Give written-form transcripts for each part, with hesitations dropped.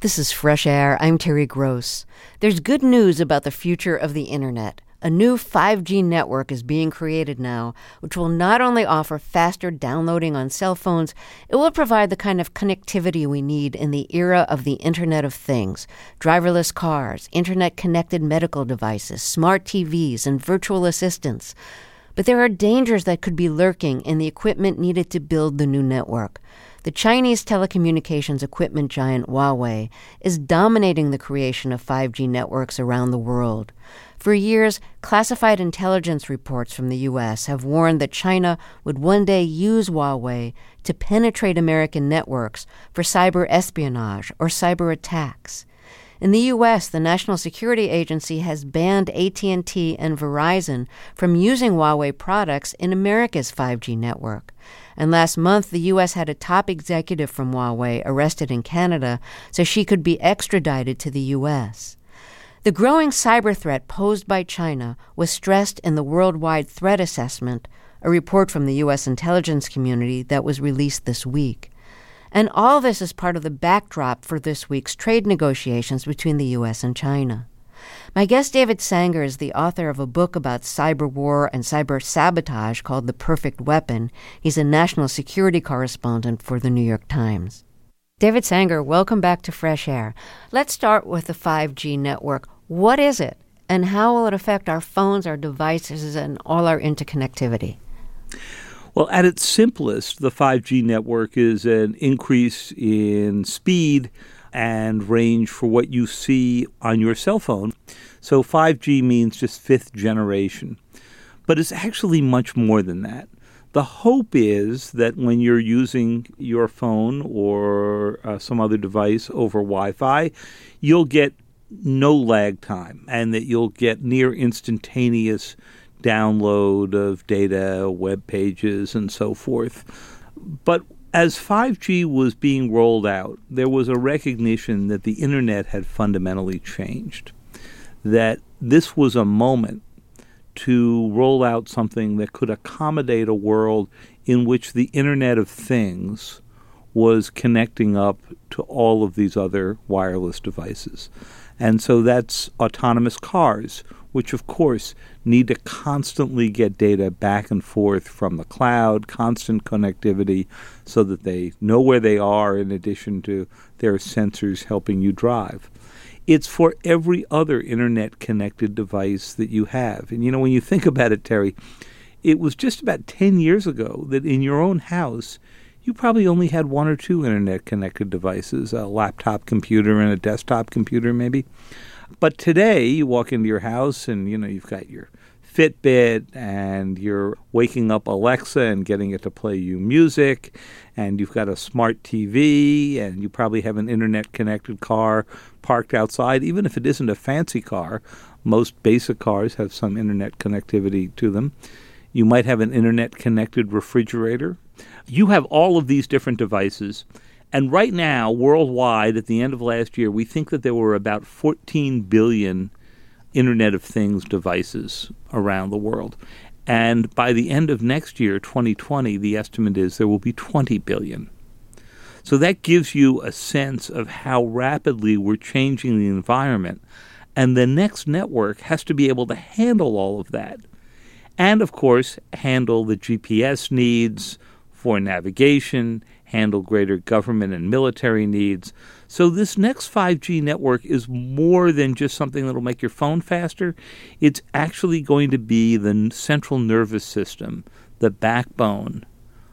This is Fresh Air. I'm Terry Gross. There's good news about the future of the internet. A new 5G network is being created now, which will not only offer faster downloading on cell phones, it will provide the kind of connectivity we need in the era of the Internet of Things: driverless cars, internet-connected medical devices, smart TVs, and virtual assistants. But there are dangers that could be lurking in the equipment needed to build the new network. The Chinese telecommunications equipment giant Huawei is dominating the creation of 5G networks around the world. For years, classified intelligence reports from the U.S. have warned that China would one day use Huawei to penetrate American networks for cyber espionage or cyber attacks. In the U.S., the National Security Agency has banned AT&T and Verizon from using Huawei products in America's 5G network. And last month, the U.S. had a top executive from Huawei arrested in Canada so she could be extradited to the U.S. The growing cyber threat posed by China was stressed in the Worldwide Threat Assessment, a report from the U.S. intelligence community that was released this week. And all this is part of the backdrop for this week's trade negotiations between the U.S. and China. My guest, David Sanger, is the author of a book about cyber war and cyber sabotage called The Perfect Weapon. He's a national security correspondent for the New York Times. David Sanger, welcome back to Fresh Air. Let's start with the 5G network. What is it, and how will it affect our phones, our devices, and all our interconnectivity? Well, at its simplest, the 5G network is an increase in speed and range for what you see on your cell phone. So 5G means just fifth generation. But it's actually much more than that. The hope is that when you're using your phone or some other device over Wi-Fi, you'll get no lag time and that you'll get near instantaneous download of data, web pages, and so forth. But as 5G was being rolled out, there was a recognition that the internet had fundamentally changed, that this was a moment to roll out something that could accommodate a world in which the Internet of Things was connecting up to all of these other wireless devices. And so that's autonomous cars, which, of course, need to constantly get data back and forth from the cloud, constant connectivity, so that they know where they are in addition to their sensors helping you drive. It's for every other internet-connected device that you have. And, when you think about it, Terry, it was just about 10 years ago that in your own house, you probably only had one or two internet-connected devices, a laptop computer and a desktop computer maybe. But today, you walk into your house and, you've got your Fitbit and you're waking up Alexa and getting it to play you music, and you've got a smart TV, and you probably have an internet-connected car parked outside. Even if it isn't a fancy car, most basic cars have some internet connectivity to them. You might have an internet-connected refrigerator. You have all of these different devices. And right now, worldwide, at the end of last year, we think that there were about 14 billion Internet of Things devices around the world. And by the end of next year, 2020, the estimate is there will be 20 billion. So that gives you a sense of how rapidly we're changing the environment. And the next network has to be able to handle all of that. And, of course, handle the GPS needs for navigation, handle greater government and military needs. So this next 5G network is more than just something that will make your phone faster. It's actually going to be the central nervous system, the backbone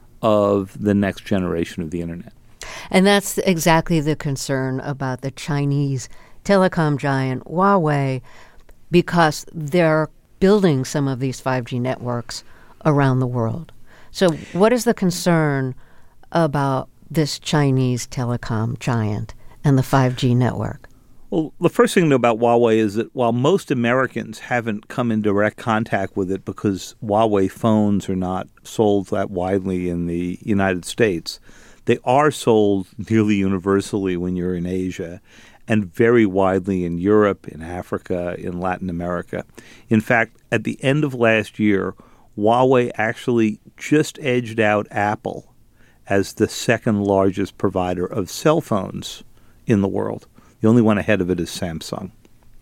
of the next generation of the internet. And that's exactly the concern about the Chinese telecom giant Huawei, because they're building some of these 5G networks around the world. So what is the concern about this Chinese telecom giant and the 5G network? Well, the first thing to know about Huawei is that while most Americans haven't come in direct contact with it because Huawei phones are not sold that widely in the United States, they are sold nearly universally when you're in Asia and very widely in Europe, in Africa, in Latin America. In fact, at the end of last year, Huawei actually just edged out Apple as the second largest provider of cell phones in the world. The only one ahead of it is Samsung.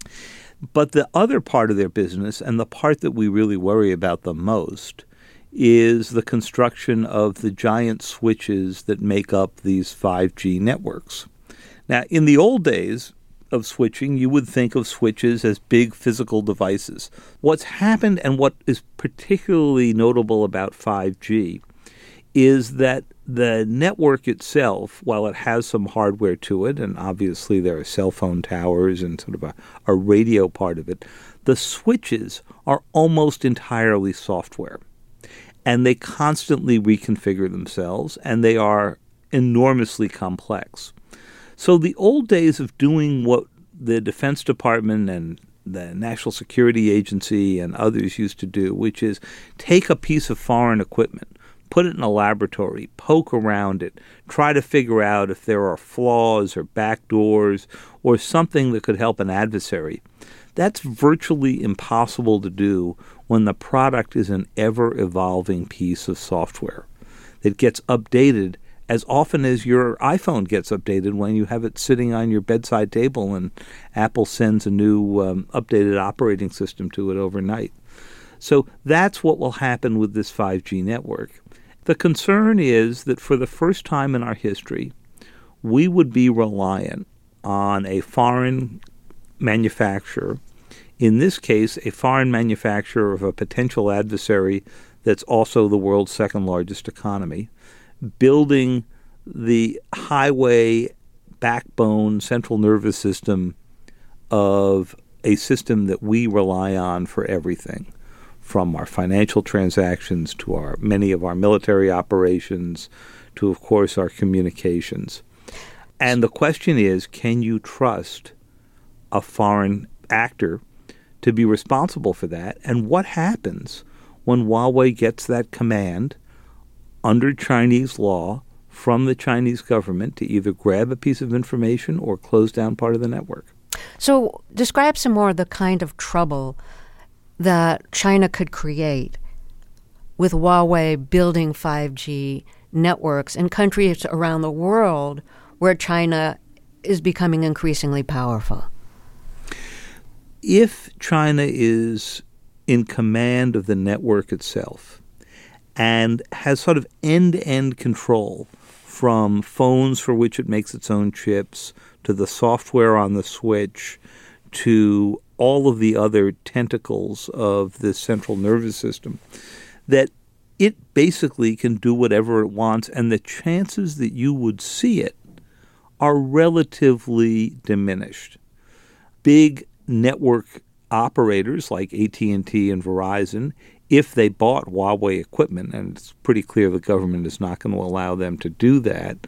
But the other part of their business, and the part that we really worry about the most, is the construction of the giant switches that make up these 5G networks. Now, in the old days of switching, you would think of switches as big physical devices. What's happened, and what is particularly notable about 5G, is that the network itself, while it has some hardware to it, and obviously there are cell phone towers and sort of a radio part of it, the switches are almost entirely software. And they constantly reconfigure themselves, and they are enormously complex. So the old days of doing what the Defense Department and the National Security Agency and others used to do, which is take a piece of foreign equipment, put it in a laboratory, poke around it, try to figure out if there are flaws or backdoors or something that could help an adversary. That's virtually impossible to do when the product is an ever-evolving piece of software that gets updated as often as your iPhone gets updated when you have it sitting on your bedside table and Apple sends a new updated operating system to it overnight. So that's what will happen with this 5G network. The concern is that for the first time in our history, we would be reliant on a foreign manufacturer, in this case, a foreign manufacturer of a potential adversary that's also the world's second largest economy, building the highway backbone central nervous system of a system that we rely on for everything, from our financial transactions to many of our military operations to, of course, our communications. And the question is, can you trust a foreign actor to be responsible for that? And what happens when Huawei gets that command under Chinese law from the Chinese government to either grab a piece of information or close down part of the network? So describe some more of the kind of trouble that China could create with Huawei building 5G networks in countries around the world where China is becoming increasingly powerful. If China is in command of the network itself and has sort of end-to-end control from phones for which it makes its own chips to the software on the switch to all of the other tentacles of the central nervous system, that it basically can do whatever it wants, and the chances that you would see it are relatively diminished. Big network operators like AT&T and Verizon, if they bought Huawei equipment, and it's pretty clear the government is not going to allow them to do that,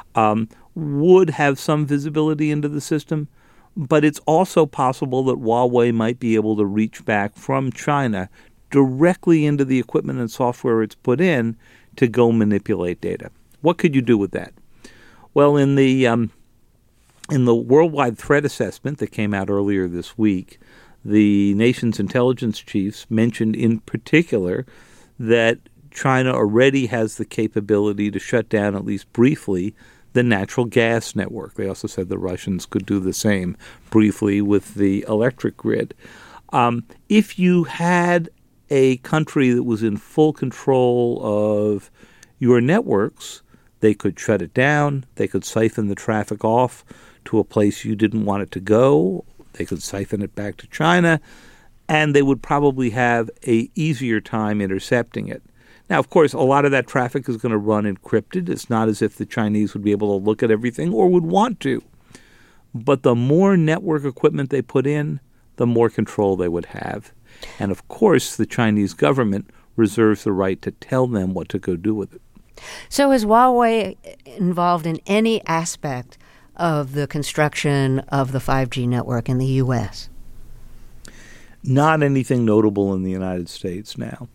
would have some visibility into the system. But it's also possible that Huawei might be able to reach back from China directly into the equipment and software it's put in to go manipulate data. What could you do with that? Well, in the worldwide threat assessment that came out earlier this week, the nation's intelligence chiefs mentioned in particular that China already has the capability to shut down, at least briefly, the natural gas network. They also said the Russians could do the same briefly with the electric grid. If you had a country that was in full control of your networks, they could shut it down. They could siphon the traffic off to a place you didn't want it to go. They could siphon it back to China, and they would probably have an easier time intercepting it. Now, of course, a lot of that traffic is going to run encrypted. It's not as if the Chinese would be able to look at everything or would want to. But the more network equipment they put in, the more control they would have. And, of course, the Chinese government reserves the right to tell them what to go do with it. So is Huawei involved in any aspect of the construction of the 5G network in the U.S.? Not anything notable in the United States now.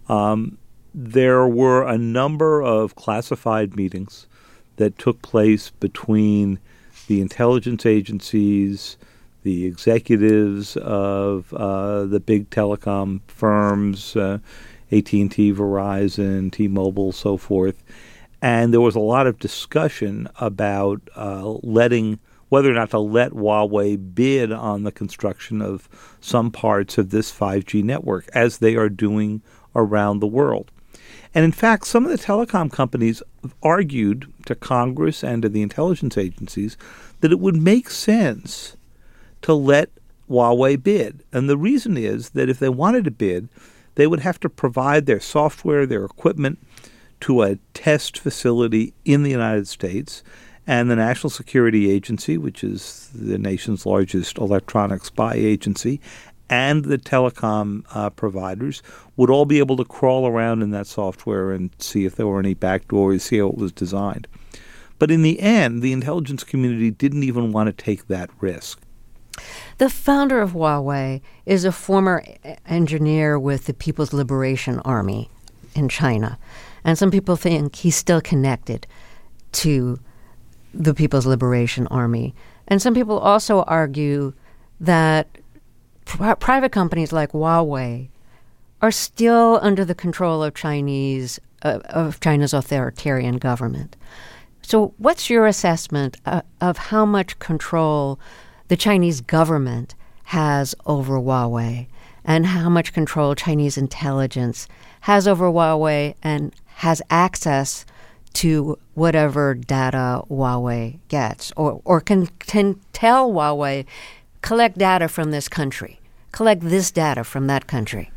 There were a number of classified meetings that took place between the intelligence agencies, the executives of the big telecom firms, AT&T, Verizon, T-Mobile, so forth. And there was a lot of discussion about letting whether or not to let Huawei bid on the construction of some parts of this 5G network, as they are doing around the world. And in fact, some of the telecom companies argued to Congress and to the intelligence agencies that it would make sense to let Huawei bid. And the reason is that if they wanted to bid, they would have to provide their software, their equipment to a test facility in the United States, and the National Security Agency, which is the nation's largest electronic spy agency, and the telecom providers would all be able to crawl around in that software and see if there were any backdoors, see how it was designed. But in the end, the intelligence community didn't even want to take that risk. The founder of Huawei is a former engineer with the People's Liberation Army in China. And some people think he's still connected to the People's Liberation Army. And some people also argue that private companies like Huawei are still under the control of China's authoritarian government. So what's your assessment of how much control the Chinese government has over Huawei, and how much control Chinese intelligence has over Huawei and has access to whatever data Huawei gets, or can tell Huawei, collect data from this country, collect this data from that country?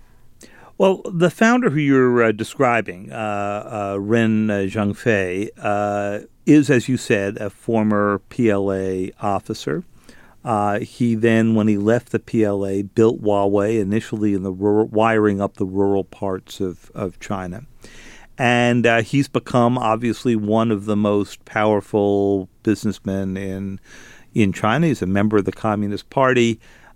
Well, the founder who you're describing, Ren Zhengfei, is, as you said, a former PLA officer. He then, when he left the PLA, built Huawei, initially in the wiring up the rural parts of China. And he's become, obviously, one of the most powerful businessmen in China. He's a member of the Communist Party.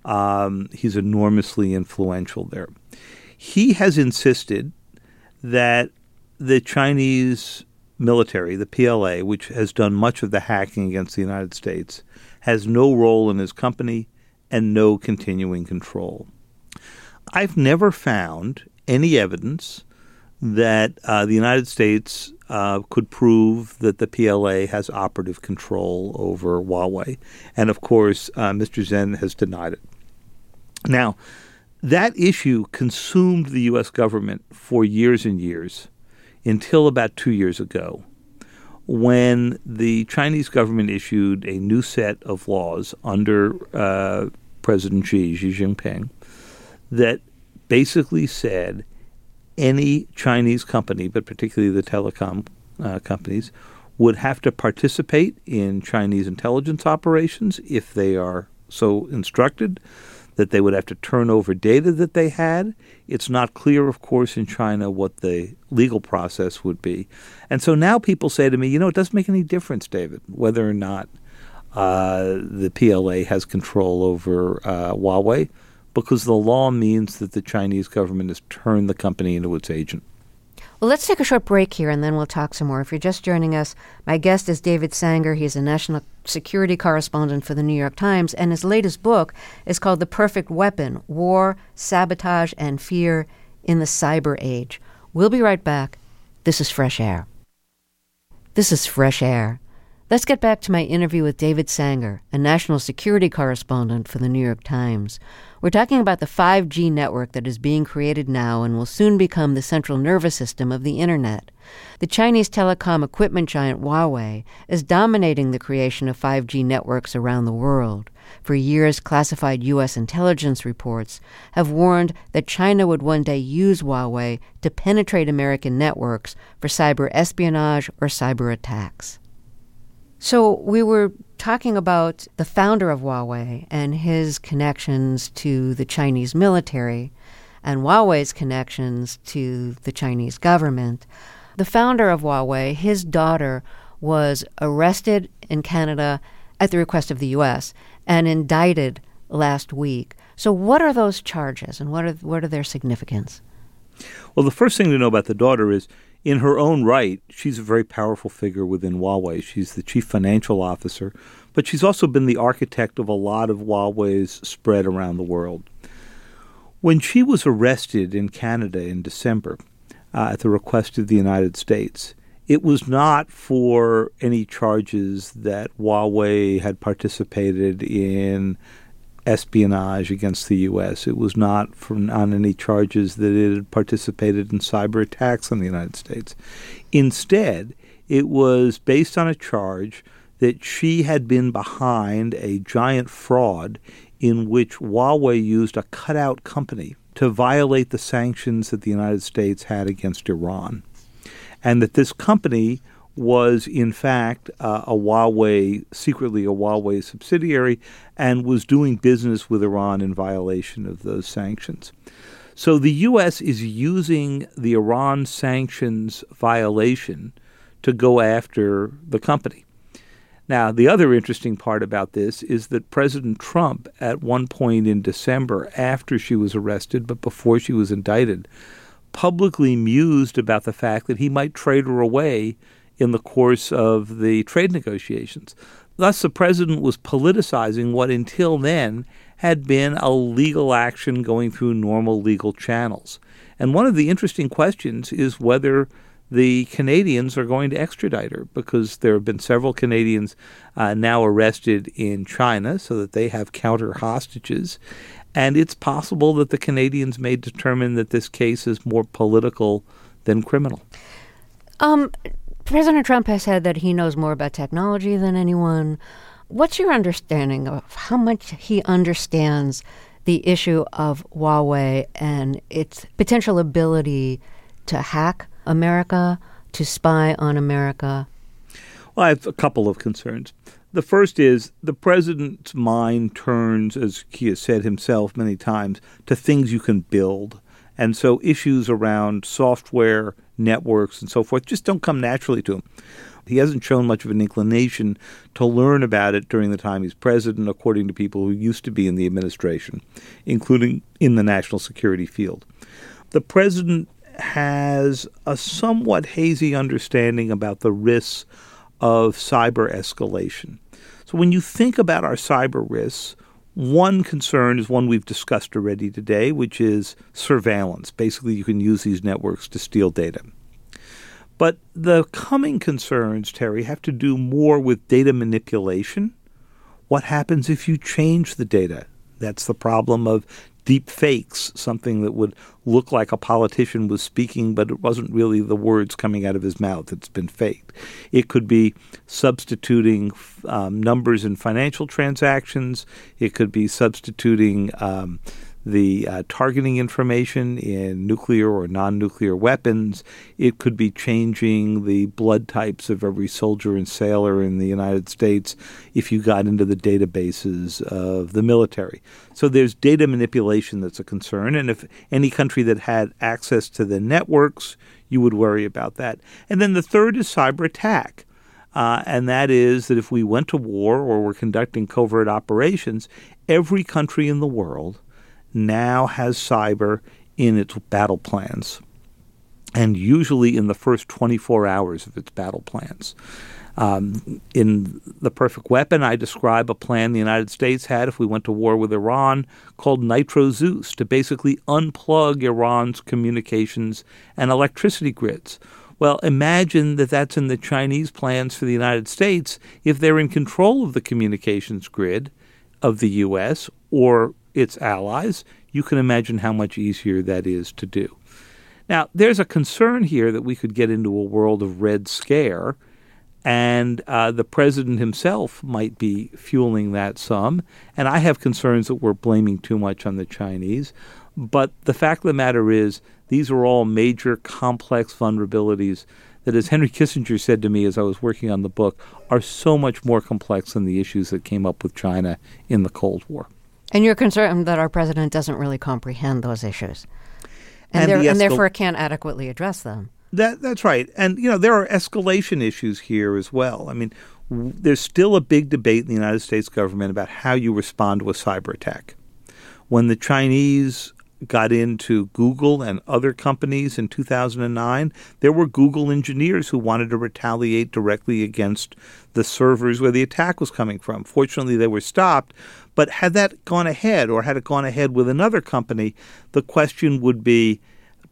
He's enormously influential there. He has insisted that the Chinese military, the PLA, which has done much of the hacking against the United States, has no role in his company and no continuing control. I've never found any evidence that the United States could prove that the PLA has operative control over Huawei. And, of course, Mr. Zhen has denied it. Now, that issue consumed the U.S. government for years and years, until about 2 years ago, when the Chinese government issued a new set of laws under President Xi Jinping that basically said any Chinese company, but particularly the telecom companies, would have to participate in Chinese intelligence operations if they are so instructed, that they would have to turn over data that they had. It's not clear, of course, in China what the legal process would be. And so now people say to me, it doesn't make any difference, David, whether or not the PLA has control over Huawei, because the law means that the Chinese government has turned the company into its agent. Well, let's take a short break here, and then we'll talk some more. If you're just joining us, my guest is David Sanger. He's a national security correspondent for the New York Times, and his latest book is called The Perfect Weapon: War, Sabotage, and Fear in the Cyber Age. We'll be right back. This is Fresh Air. This is Fresh Air. Let's get back to my interview with David Sanger, a national security correspondent for the New York Times. We're talking about the 5G network that is being created now and will soon become the central nervous system of the Internet. The Chinese telecom equipment giant Huawei is dominating the creation of 5G networks around the world. For years, classified U.S. intelligence reports have warned that China would one day use Huawei to penetrate American networks for cyber espionage or cyber attacks. So we were talking about the founder of Huawei and his connections to the Chinese military and Huawei's connections to the Chinese government. The founder of Huawei, his daughter, was arrested in Canada at the request of the U.S. and indicted last week. So what are those charges and what are their significance? Well, the first thing to know about the daughter is, in her own right, she's a very powerful figure within Huawei. She's the chief financial officer, but she's also been the architect of a lot of Huawei's spread around the world. When she was arrested in Canada in December at the request of the United States, It was not for any charges that Huawei had participated in espionage against the U.S. It was not on any charges that it had participated in cyber attacks on the United States. Instead, it was based on a charge that she had been behind a giant fraud in which Huawei used a cutout company to violate the sanctions that the United States had against Iran. And that this company was, in fact, secretly a Huawei subsidiary, and was doing business with Iran in violation of those sanctions. So the U.S. is using the Iran sanctions violation to go after the company. Now, the other interesting part about this is that President Trump, at one point in December, after she was arrested, but before she was indicted, publicly mused about the fact that he might trade her away in the course of the trade negotiations. Thus, the president was politicizing what until then had been a legal action going through normal legal channels. And one of the interesting questions is whether the Canadians are going to extradite her, because there have been several Canadians now arrested in China so that they have counter hostages. And it's possible that the Canadians may determine that this case is more political than criminal. President Trump has said that he knows more about technology than anyone. What's your understanding of how much he understands the issue of Huawei and its potential ability to hack America, to spy on America? Well, I have a couple of concerns. The first is the president's mind turns, as he has said himself many times, to things you can build. And so issues around software, networks, and so forth just don't come naturally to him. He hasn't shown much of an inclination to learn about it during the time he's president, according to people who used to be in the administration, including in the national security field. The president has a somewhat hazy understanding about the risks of cyber escalation. So when you think about our cyber risks, one concern is one we've discussed already today, which is surveillance. Basically, you can use these networks to steal data. But the coming concerns, Terry, have to do more with data manipulation. What happens if you change the data? That's the problem of deep fakes, something that would look like a politician was speaking, but it wasn't really the words coming out of his mouth. It's been faked. It could be substituting numbers in financial transactions. It could be substituting the targeting information in nuclear or non-nuclear weapons. It could be changing the blood types of every soldier and sailor in the United States if you got into the databases of the military. So there's data manipulation that's a concern. And if any country that had access to the networks, you would worry about that. And then the third is cyber attack. And that is that if we went to war or were conducting covert operations, every country in the world now has cyber in its battle plans, and usually in the first 24 hours of its battle plans. In The Perfect Weapon, I describe a plan the United States had if we went to war with Iran called Nitro Zeus, to basically unplug Iran's communications and electricity grids. Well, imagine that that's in the Chinese plans for the United States if they're in control of the communications grid of the U.S. or its allies. You can imagine how much easier that is to do. Now, there's a concern here that we could get into a world of Red Scare, and the president himself might be fueling that some. And I have concerns that we're blaming too much on the Chinese. But the fact of the matter is, these are all major, complex vulnerabilities that, as Henry Kissinger said to me as I was working on the book, are so much more complex than the issues that came up with China in the Cold War. And you're concerned that our president doesn't really comprehend those issues, and therefore can't adequately address them. That's right. And, there are escalation issues here as well. I mean, there's still a big debate in the United States government about how you respond to a cyber attack. When the Chinese got into Google and other companies in 2009, there were Google engineers who wanted to retaliate directly against the servers where the attack was coming from. Fortunately, they were stopped. But had that gone ahead, or had it gone ahead with another company, the question would be,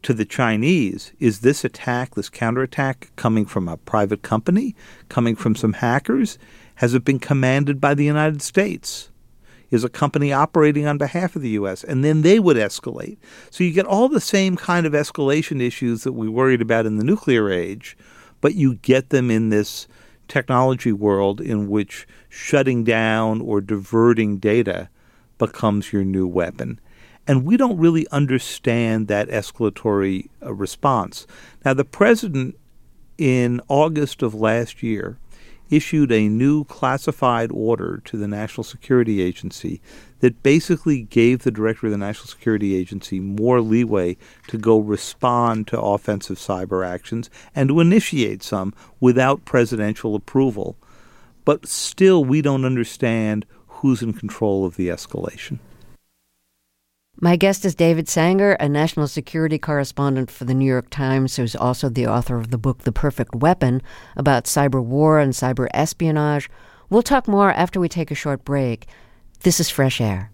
to the Chinese, is this attack, this counterattack, coming from a private company, coming from some hackers? Has it been commanded by the United States? Is a company operating on behalf of the U.S.? And then they would escalate. So you get all the same kind of escalation issues that we worried about in the nuclear age, but you get them in this technology world in which shutting down or diverting data becomes your new weapon. And we don't really understand that escalatory response. Now, the president in August of last year issued a new classified order to the National Security Agency that basically gave the director of the National Security Agency more leeway to go respond to offensive cyber actions and to initiate some without presidential approval. But still, we don't understand who's in control of the escalation. My guest is David Sanger, a national security correspondent for the New York Times, who's also the author of the book The Perfect Weapon about cyber war and cyber espionage. We'll talk more after we take a short break. This is Fresh Air.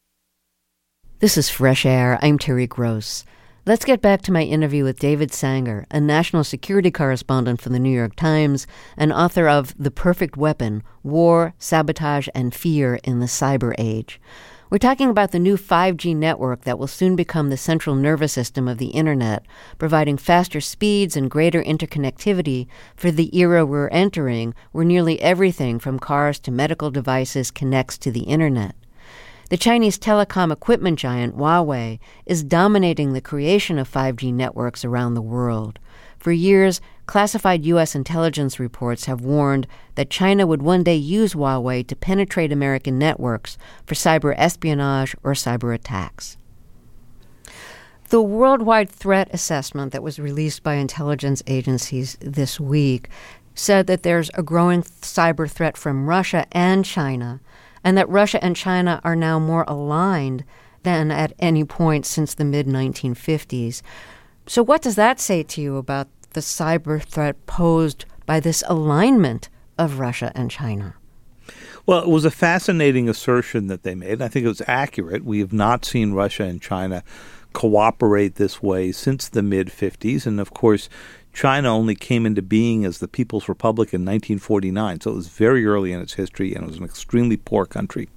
This is Fresh Air. I'm Terry Gross. Let's get back to my interview with David Sanger, a national security correspondent for the New York Times and author of The Perfect Weapon, War, Sabotage, and Fear in the Cyber Age. We're talking about the new 5G network that will soon become the central nervous system of the Internet, providing faster speeds and greater interconnectivity for the era we're entering, where nearly everything from cars to medical devices connects to the Internet. The Chinese telecom equipment giant Huawei is dominating the creation of 5G networks around the world. For years, classified U.S. intelligence reports have warned that China would one day use Huawei to penetrate American networks for cyber espionage or cyber attacks. The worldwide threat assessment that was released by intelligence agencies this week said that there's a growing cyber threat from Russia and China, and that Russia and China are now more aligned than at any point since the mid-1950s. So what does that say to you about the cyber threat posed by this alignment of Russia and China? Well, it was a fascinating assertion that they made. I think it was accurate. We have not seen Russia and China cooperate this way since the mid-50s. And, of course, China only came into being as the People's Republic in 1949. So it was very early in its history, and it was an extremely poor country.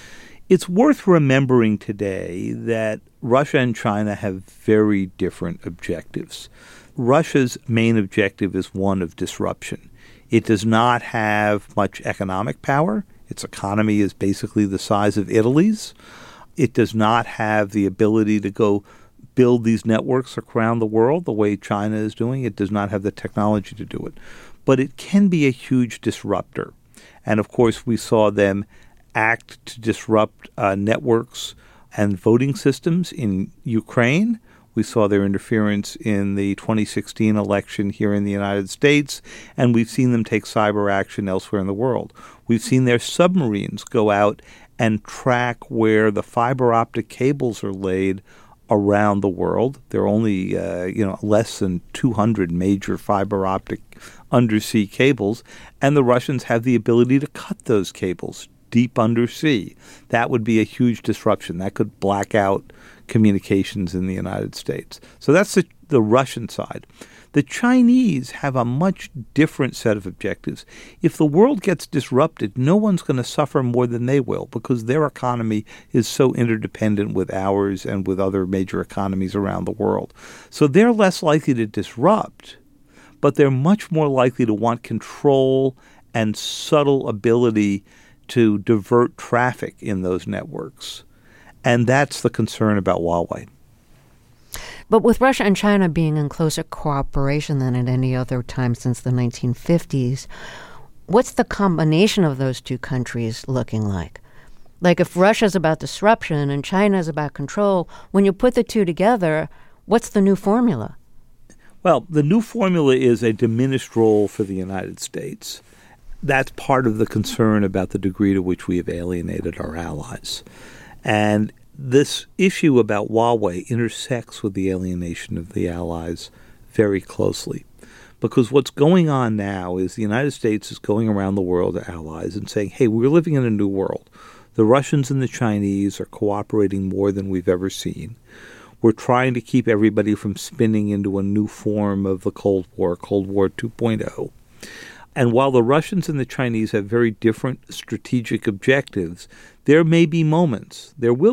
It's worth remembering today that Russia and China have very different objectives. Russia's main objective is one of disruption. It does not have much economic power. Its economy is basically the size of Italy's. It does not have the ability to go build these networks around the world the way China is doing. It does not have the technology to do it. But it can be a huge disruptor. And, of course, we saw them act to disrupt networks and voting systems in Ukraine. We saw their interference in the 2016 election here in the United States, and we've seen them take cyber action elsewhere in the world. We've seen their submarines go out and track where the fiber optic cables are laid around the world. There are only less than 200 major fiber optic undersea cables, and the Russians have the ability to cut those cables deep undersea. That would be a huge disruption. That could black out communications in the United States. So that's the Russian side. The Chinese have a much different set of objectives. If the world gets disrupted, no one's going to suffer more than they will because their economy is so interdependent with ours and with other major economies around the world. So they're less likely to disrupt, but they're much more likely to want control and subtle ability to divert traffic in those networks. And that's the concern about Huawei. But with Russia and China being in closer cooperation than at any other time since the 1950s, what's the combination of those two countries looking like? Like if Russia's about disruption and China's about control, when you put the two together, what's the new formula? Well, the new formula is a diminished role for the United States. That's part of the concern about the degree to which we have alienated our allies. And this issue about Huawei intersects with the alienation of the allies very closely. Because what's going on now is the United States is going around the world to allies and saying, hey, we're living in a new world. The Russians and the Chinese are cooperating more than we've ever seen. We're trying to keep everybody from spinning into a new form of the Cold War 2.0. And while the Russians and the Chinese have very different strategic objectives, there will be moments,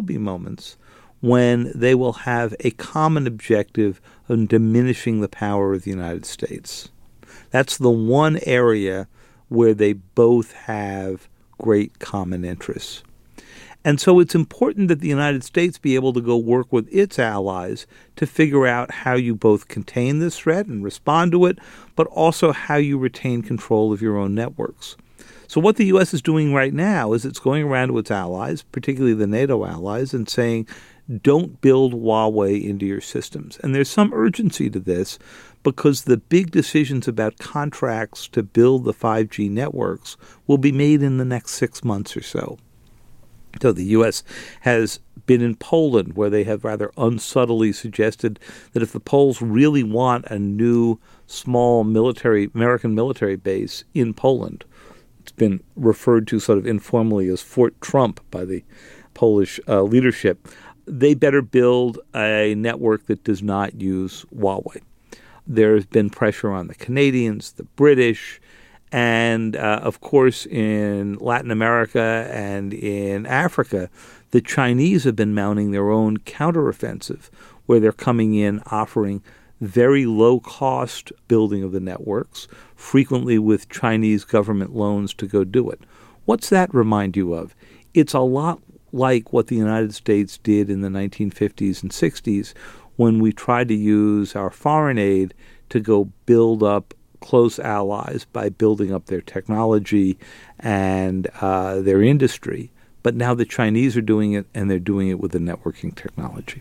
when they will have a common objective of diminishing the power of the United States. That's the one area where they both have great common interests. And so it's important that the United States be able to go work with its allies to figure out how you both contain this threat and respond to it, but also how you retain control of your own networks. So what the U.S. is doing right now is it's going around to its allies, particularly the NATO allies, and saying, don't build Huawei into your systems. And there's some urgency to this because the big decisions about contracts to build the 5G networks will be made in the next 6 months or so. So the U.S. has been in Poland, where they have rather unsubtly suggested that if the Poles really want a new small American military base in Poland, it's been referred to sort of informally as Fort Trump by the Polish leadership, they better build a network that does not use Huawei. There's been pressure on the Canadians, the British, and, of course, in Latin America and in Africa, the Chinese have been mounting their own counteroffensive, where they're coming in offering very low-cost building of the networks, frequently with Chinese government loans to go do it. What's that remind you of? It's a lot like what the United States did in the 1950s and 60s when we tried to use our foreign aid to go build up close allies by building up their technology and their industry. But now the Chinese are doing it, and they're doing it with the networking technology.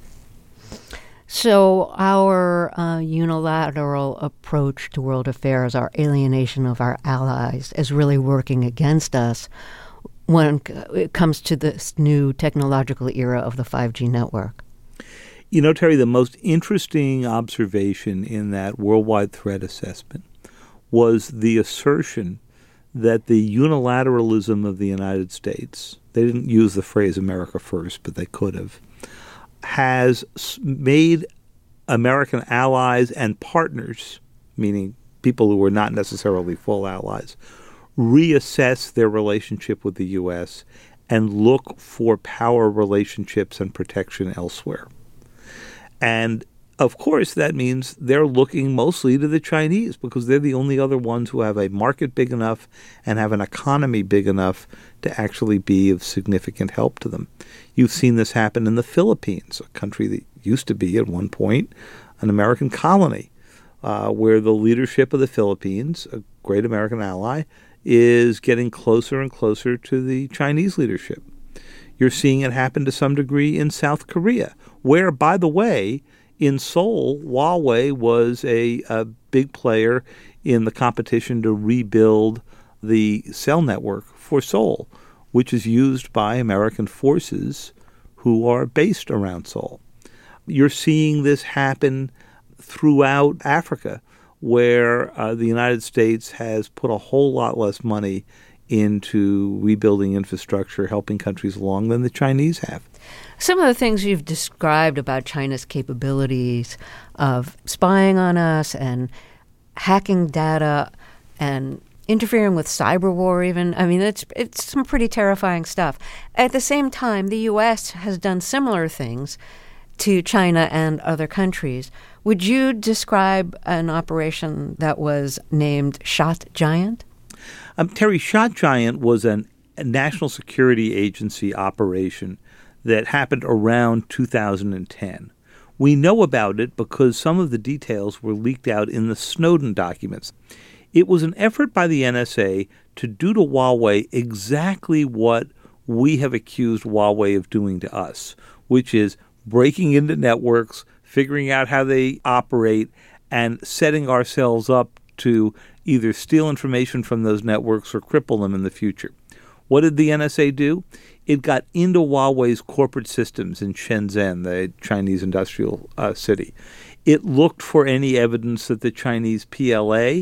So our unilateral approach to world affairs, our alienation of our allies, is really working against us when it comes to this new technological era of the 5G network. You know, Terry, the most interesting observation in that worldwide threat assessment was the assertion that the unilateralism of the United States, they didn't use the phrase America first, but they could have, has made American allies and partners, meaning people who were not necessarily full allies, reassess their relationship with the U.S. and look for power relationships and protection elsewhere. And, of course, that means they're looking mostly to the Chinese because they're the only other ones who have a market big enough and have an economy big enough to actually be of significant help to them. You've seen this happen in the Philippines, a country that used to be at one point an American colony, where the leadership of the Philippines, a great American ally, is getting closer and closer to the Chinese leadership. You're seeing it happen to some degree in South Korea, where, by the way, in Seoul, Huawei was a big player in the competition to rebuild the cell network for Seoul, which is used by American forces who are based around Seoul. You're seeing this happen throughout Africa, where the United States has put a whole lot less money into rebuilding infrastructure, helping countries along than the Chinese have. Some of the things you've described about China's capabilities of spying on us and hacking data and interfering with cyber war even, I mean, it's some pretty terrifying stuff. At the same time, the U.S. has done similar things to China and other countries. Would you describe an operation that was named Shot Giant? Terry, Shot Giant was a national security agency operation that happened around 2010. We know about it because some of the details were leaked out in the Snowden documents. It was an effort by the NSA to do to Huawei exactly what we have accused Huawei of doing to us, which is breaking into networks, figuring out how they operate, and setting ourselves up to either steal information from those networks or cripple them in the future. What did the NSA do? It got into Huawei's corporate systems in Shenzhen, the Chinese industrial city. It looked for any evidence that the Chinese PLA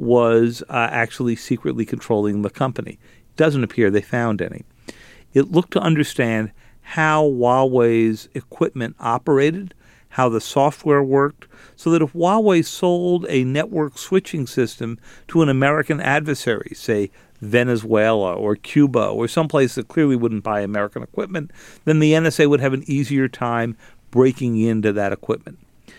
was actually secretly controlling the company. It doesn't appear they found any. It looked to understand how Huawei's equipment operated, how the software worked, so that if Huawei sold a network switching system to an American adversary, say Venezuela or Cuba or someplace that clearly wouldn't buy American equipment, then the NSA would have an easier time breaking into that equipment.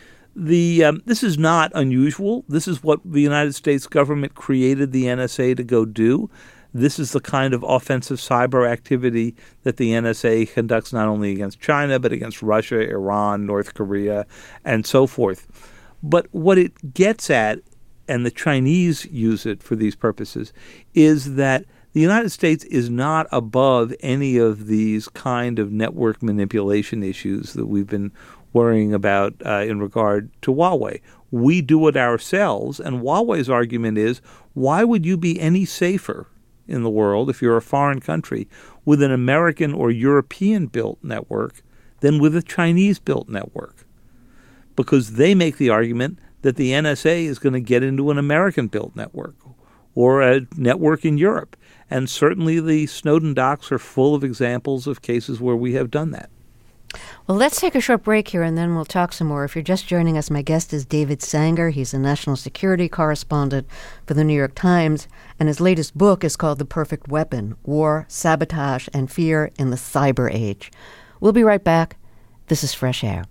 This is not unusual. This is what the United States government created the NSA to go do. This is the kind of offensive cyber activity that the NSA conducts not only against China, but against Russia, Iran, North Korea, and so forth. But what it gets at, and the Chinese use it for these purposes, is that the United States is not above any of these kind of network manipulation issues that we've been worrying about in regard to Huawei. We do it ourselves, and Huawei's argument is, why would you be any safer in the world, if you're a foreign country, with an American or European-built network than with a Chinese-built network? Because they make the argument that the NSA is going to get into an American-built network or a network in Europe. And certainly the Snowden docs are full of examples of cases where we have done that. Well, let's take a short break here, and then we'll talk some more. If you're just joining us, my guest is David Sanger. He's a national security correspondent for the New York Times, and his latest book is called The Perfect Weapon: War, Sabotage, and Fear in the Cyber Age. We'll be right back. This is Fresh Air.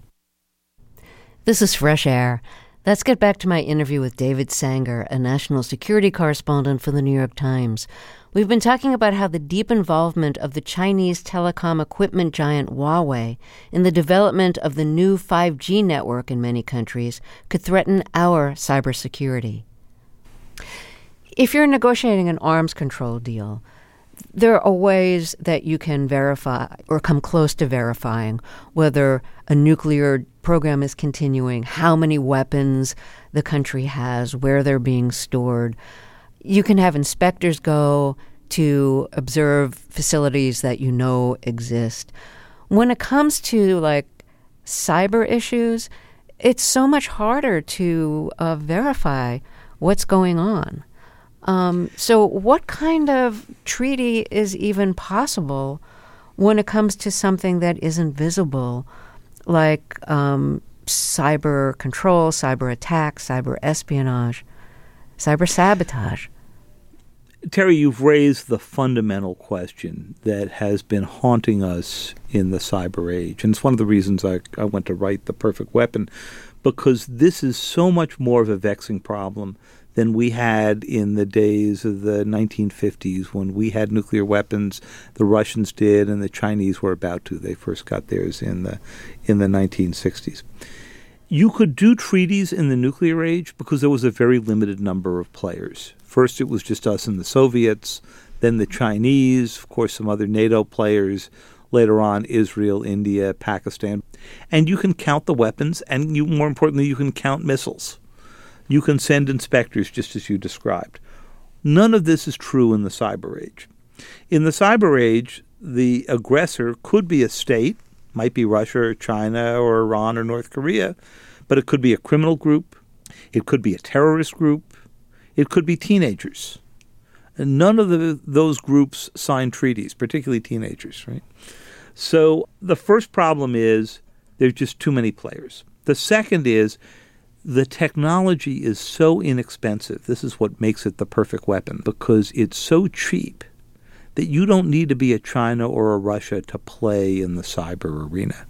This is Fresh Air. Let's get back to my interview with David Sanger, a national security correspondent for the New York Times. We've been talking about how the deep involvement of the Chinese telecom equipment giant Huawei in the development of the new 5G network in many countries could threaten our cybersecurity. If you're negotiating an arms control deal, there are ways that you can verify or come close to verifying whether a nuclear program is continuing, how many weapons the country has, where they're being stored. You can have inspectors go to observe facilities that you know exist. When it comes to like cyber issues, it's so much harder to verify what's going on. So what kind of treaty is even possible when it comes to something that isn't visible, like cyber control, cyber attack, cyber espionage, cyber sabotage? Terry, you've raised the fundamental question that has been haunting us in the cyber age. And it's one of the reasons I went to write The Perfect Weapon, because this is so much more of a vexing problem than we had in the days of the 1950s when we had nuclear weapons. The Russians did, and the Chinese were about to. They first got theirs in the 1960s. You could do treaties in the nuclear age because there was a very limited number of players. First, it was just us and the Soviets, then the Chinese, of course, some other NATO players, later on Israel, India, Pakistan. And you can count the weapons, and more importantly, you can count missiles. You can send inspectors, just as you described. None of this is true in the cyber age. In the cyber age, the aggressor could be a state, might be Russia or China or Iran or North Korea, but it could be a criminal group, it could be a terrorist group, it could be teenagers. And none of those groups sign treaties, particularly teenagers, right? So the first problem is there's just too many players. The second is the technology is so inexpensive. This is what makes it the perfect weapon, because it's so cheap that you don't need to be a China or a Russia to play in the cyber arena.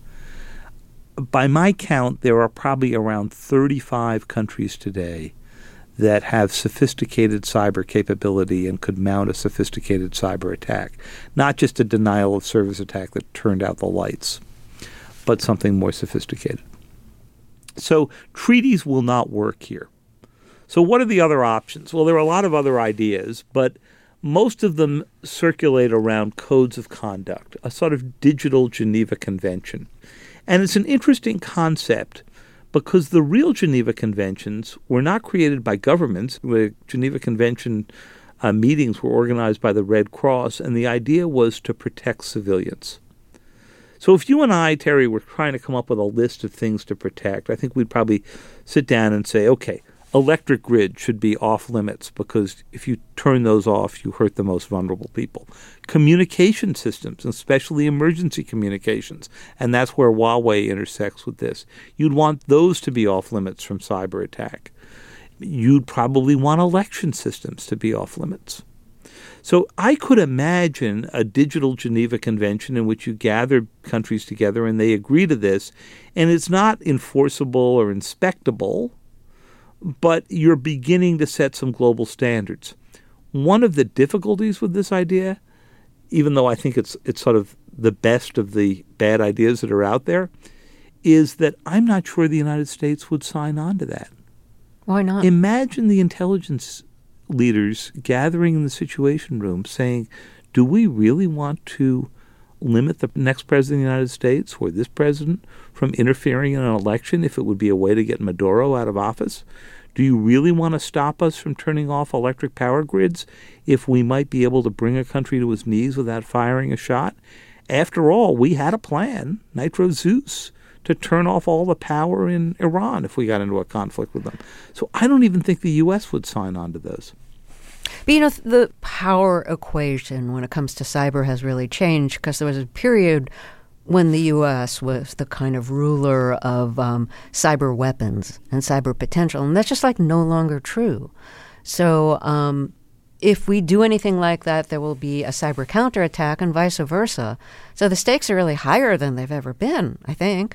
By my count, there are probably around 35 countries today that have sophisticated cyber capability and could mount a sophisticated cyber attack. Not just a denial of service attack that turned out the lights, but something more sophisticated. So treaties will not work here. So what are the other options? Well, there are a lot of other ideas, but most of them circulate around codes of conduct, a sort of digital Geneva Convention. And it's an interesting concept because the real Geneva Conventions were not created by governments. The Geneva Convention meetings were organized by the Red Cross, and the idea was to protect civilians. So if you and I, Terry, were trying to come up with a list of things to protect, I think we'd probably sit down and say, okay, electric grid should be off limits because if you turn those off, you hurt the most vulnerable people. Communication systems, especially emergency communications, and that's where Huawei intersects with this. You'd want those to be off limits from cyber attack. You'd probably want election systems to be off limits. So I could imagine a digital Geneva Convention in which you gather countries together and they agree to this, and it's not enforceable or inspectable, but you're beginning to set some global standards. One of the difficulties with this idea, even though I think it's sort of the best of the bad ideas that are out there, is that I'm not sure the United States would sign on to that. Why not? Imagine the intelligence leaders gathering in the Situation Room saying, do we really want to limit the next president of the United States or this president from interfering in an election if it would be a way to get Maduro out of office? Do you really want to stop us from turning off electric power grids if we might be able to bring a country to its knees without firing a shot? After all, we had a plan, Nitro Zeus, to turn off all the power in Iran if we got into a conflict with them. So I don't even think the U.S. would sign on to those. But, the power equation when it comes to cyber has really changed because there was a period when the U.S. was the kind of ruler of cyber weapons and cyber potential, and that's just no longer true. So if we do anything like that, there will be a cyber counterattack and vice versa. So the stakes are really higher than they've ever been, I think.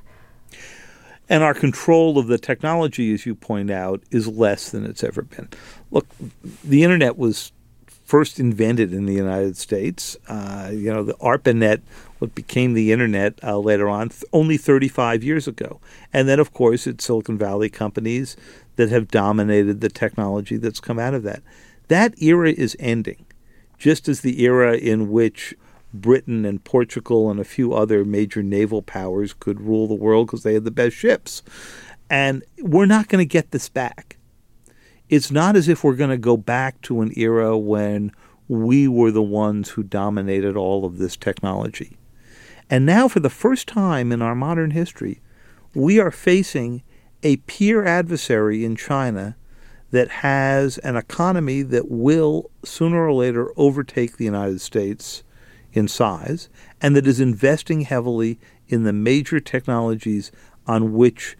And our control of the technology, as you point out, is less than it's ever been. Look, the Internet was first invented in the United States. The ARPANET, what became the Internet later on, only 35 years ago. And then, of course, it's Silicon Valley companies that have dominated the technology that's come out of that. That era is ending, just as the era in which Britain and Portugal and a few other major naval powers could rule the world because they had the best ships. And we're not going to get this back. It's not as if we're going to go back to an era when we were the ones who dominated all of this technology. And now, for the first time in our modern history, we are facing a peer adversary in China that has an economy that will, sooner or later, overtake the United States in size, and that is investing heavily in the major technologies on which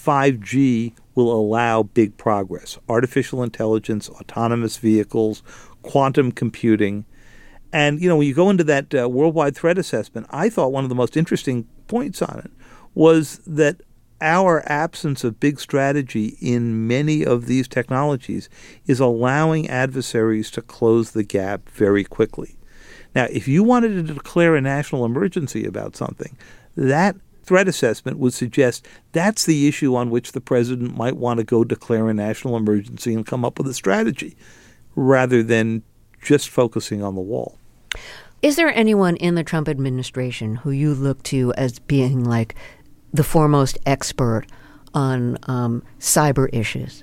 5G will allow big progress. Artificial intelligence, autonomous vehicles, quantum computing. And, when you go into that worldwide threat assessment, I thought one of the most interesting points on it was that our absence of big strategy in many of these technologies is allowing adversaries to close the gap very quickly. Now, if you wanted to declare a national emergency about something, that threat assessment would suggest that's the issue on which the president might want to go declare a national emergency and come up with a strategy, rather than just focusing on the wall. Is there anyone in the Trump administration who you look to as being the foremost expert on cyber issues?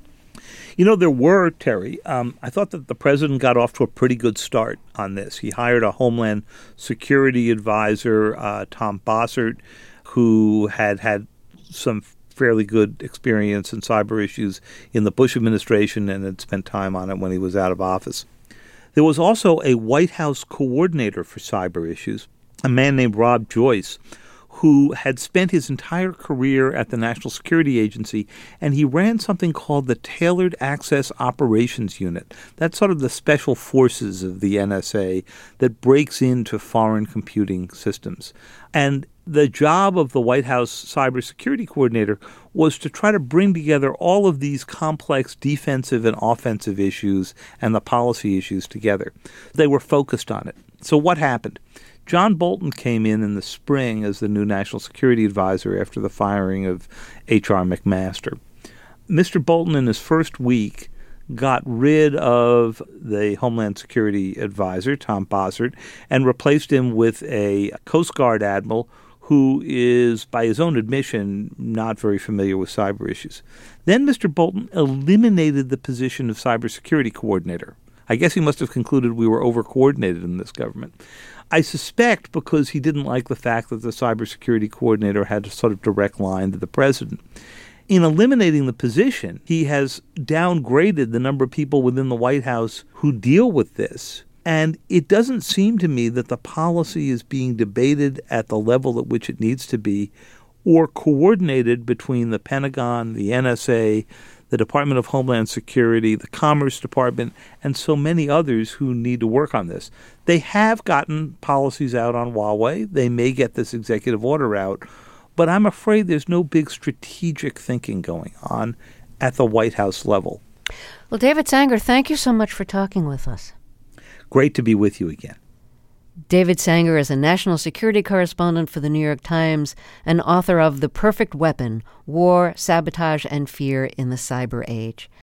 There were, Terry. I thought that the president got off to a pretty good start on this. He hired a Homeland Security advisor, Tom Bossert, who had some fairly good experience in cyber issues in the Bush administration and had spent time on it when he was out of office. There was also a White House coordinator for cyber issues, a man named Rob Joyce, who had spent his entire career at the National Security Agency, and he ran something called the Tailored Access Operations Unit. That's sort of the special forces of the NSA that breaks into foreign computing systems. And the job of the White House cybersecurity coordinator was to try to bring together all of these complex defensive and offensive issues and the policy issues together. They were focused on it. So what happened? John Bolton came in the spring as the new National Security Advisor after the firing of H.R. McMaster. Mr. Bolton, in his first week, got rid of the Homeland Security Advisor, Tom Bossert, and replaced him with a Coast Guard admiral who is, by his own admission, not very familiar with cyber issues. Then Mr. Bolton eliminated the position of cybersecurity coordinator. I guess he must have concluded we were over-coordinated in this government. I suspect because he didn't like the fact that the cybersecurity coordinator had a sort of direct line to the president. In eliminating the position, he has downgraded the number of people within the White House who deal with this. And it doesn't seem to me that the policy is being debated at the level at which it needs to be, or coordinated between the Pentagon, the NSA, the Department of Homeland Security, the Commerce Department, and so many others who need to work on this. They have gotten policies out on Huawei. They may get this executive order out. But I'm afraid there's no big strategic thinking going on at the White House level. Well, David Sanger, thank you so much for talking with us. Great to be with you again. David Sanger is a national security correspondent for the New York Times and author of The Perfect Weapon: War, Sabotage, and Fear in the Cyber Age.